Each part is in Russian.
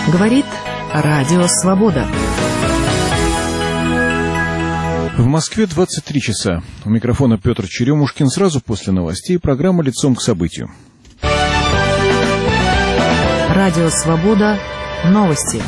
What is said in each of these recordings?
Говорит Радио Свобода. В Москве 23 часа. У микрофона Петр Черемушкин. Сразу после новостей программа «Лицом к событию». Радио Свобода. Новости.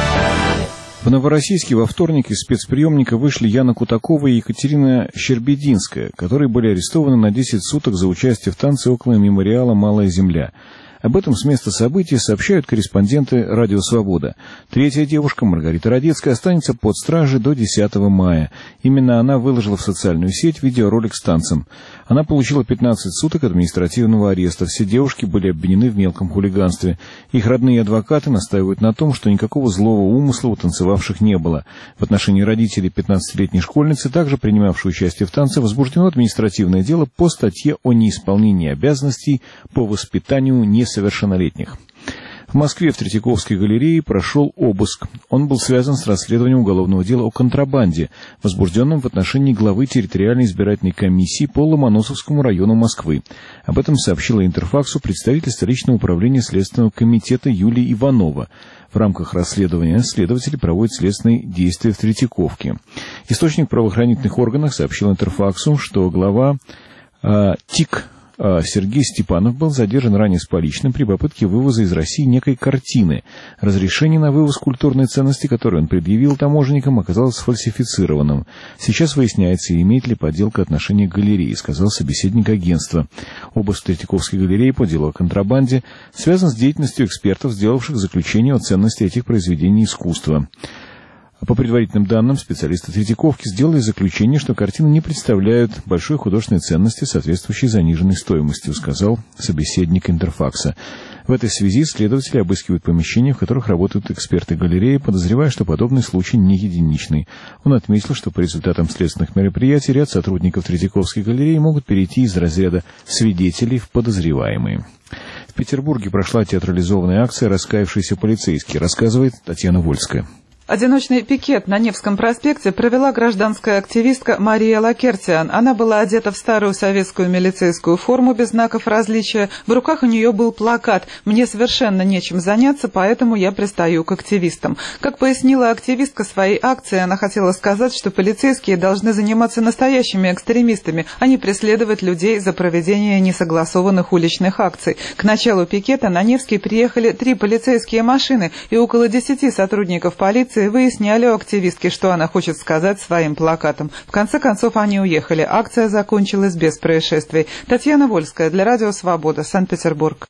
В Новороссийске во вторник из спецприемника вышли Яна Кутакова и Екатерина Щербединская, которые были арестованы на 10 суток за участие в танце около мемориала «Малая земля». Об этом с места событий сообщают корреспонденты «Радио Свобода». Третья девушка, Маргарита Радецкая, останется под стражей до 10 мая. Именно она выложила в социальную сеть видеоролик с танцем. Она получила 15 суток административного ареста. Все девушки были обвинены в мелком хулиганстве. Их родные и адвокаты настаивают на том, что никакого злого умысла у танцевавших не было. В отношении родителей 15-летней школьницы, также принимавшей участие в танце, возбуждено административное дело по статье о неисполнении обязанностей по воспитанию несовершеннолетних. В Москве в Третьяковской галерее прошел обыск. Он был связан с расследованием уголовного дела о контрабанде, возбужденном в отношении главы территориальной избирательной комиссии по Ломоносовскому району Москвы. Об этом сообщила Интерфаксу представитель столичного управления Следственного комитета Юлия Иванова. В рамках расследования следователи проводят следственные действия в Третьяковке. Источник в правоохранительных органах сообщил Интерфаксу, что глава ТИК Сергей Степанов был задержан ранее с поличным при попытке вывоза из России некой картины. Разрешение на вывоз культурной ценности, которую он предъявил таможенникам, оказалось сфальсифицированным. Сейчас выясняется, имеет ли подделка отношение к галерее, сказал собеседник агентства. Обыск Третьяковской галереи по делу о контрабанде связан с деятельностью экспертов, сделавших заключение о ценности этих произведений искусства. По предварительным данным, специалисты Третьяковки сделали заключение, что картины не представляют большой художественной ценности, соответствующей заниженной стоимостью, сказал собеседник Интерфакса. В этой связи следователи обыскивают помещения, в которых работают эксперты галереи, подозревая, что подобный случай не единичный. Он отметил, что по результатам следственных мероприятий ряд сотрудников Третьяковской галереи могут перейти из разряда свидетелей в подозреваемые. В Петербурге прошла театрализованная акция «Раскаявшиеся полицейские», рассказывает Татьяна Вольская. Одиночный пикет на Невском проспекте провела гражданская активистка Мария Лакертиан. Она была одета в старую советскую милицейскую форму без знаков различия. В руках у нее был плакат «Мне совершенно нечем заняться, поэтому я пристаю к активистам». Как пояснила активистка своей акции, она хотела сказать, что полицейские должны заниматься настоящими экстремистами, а не преследовать людей за проведение несогласованных уличных акций. К началу пикета на Невский приехали 3 полицейские машины, и около 10 сотрудников полиции выясняли у активистки, что она хочет сказать своим плакатом. В конце концов, они уехали. Акция закончилась без происшествий. Татьяна Вольская для Радио Свобода, Санкт-Петербург.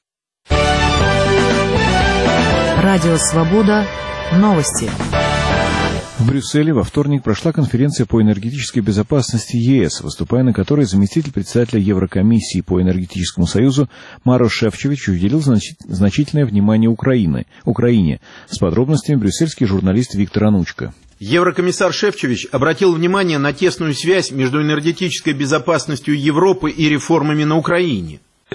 Радио Свобода. Новости. В Брюсселе во вторник прошла конференция по энергетической безопасности ЕС, выступая на которой заместитель председателя Еврокомиссии по энергетическому союзу Марош Шефчович уделил значительное внимание Украине. С подробностями брюссельский журналист Виктор Анучко. Еврокомиссар Шефчович обратил внимание на тесную связь между энергетической безопасностью Европы и реформами на Украине.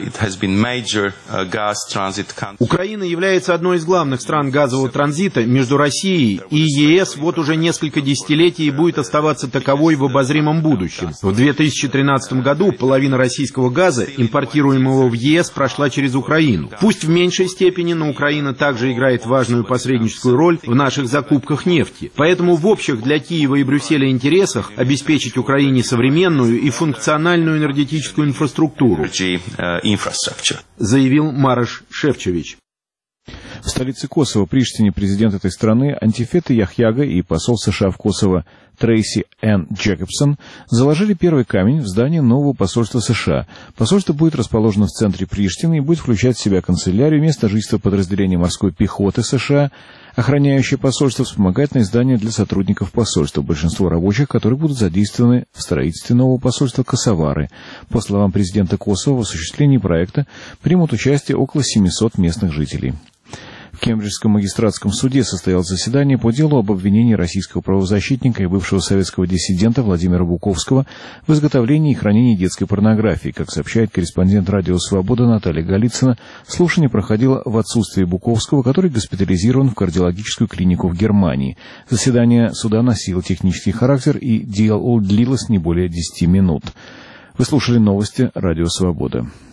Украина является одной из главных стран газового транзита между Россией и ЕС вот уже несколько десятилетий и будет оставаться таковой в обозримом будущем. В 2013 году половина российского газа, импортируемого в ЕС, прошла через Украину. Пусть в меньшей степени, но Украина также играет важную посредническую роль в наших закупках нефти. Поэтому в общих для Киева и Брюсселя интересах обеспечить Украине современную и функциональную энергетическую инфраструктуру, заявил Марош Шефчович. В столице Косово, Приштине, президент этой страны Антифета Яхьяга и посол США в Косово Трейси Энн Джекобсон заложили первый камень в здании нового посольства США. Посольство будет расположено в центре Приштины и будет включать в себя канцелярию, место жительства подразделения морской пехоты США, охраняющее посольство, вспомогательное здание для сотрудников посольства. Большинство рабочих, которые будут задействованы в строительстве нового посольства, косовары. По словам президента Косово, в осуществлении проекта примут участие около 700 местных жителей. В Кембриджском магистратском суде состоялось заседание по делу об обвинении российского правозащитника и бывшего советского диссидента Владимира Буковского в изготовлении и хранении детской порнографии. Как сообщает корреспондент «Радио Свобода» Наталья Голицына, слушание проходило в отсутствие Буковского, который госпитализирован в кардиологическую клинику в Германии. Заседание суда носило технический характер и длилось не более 10 минут. Вы слушали новости «Радио Свобода».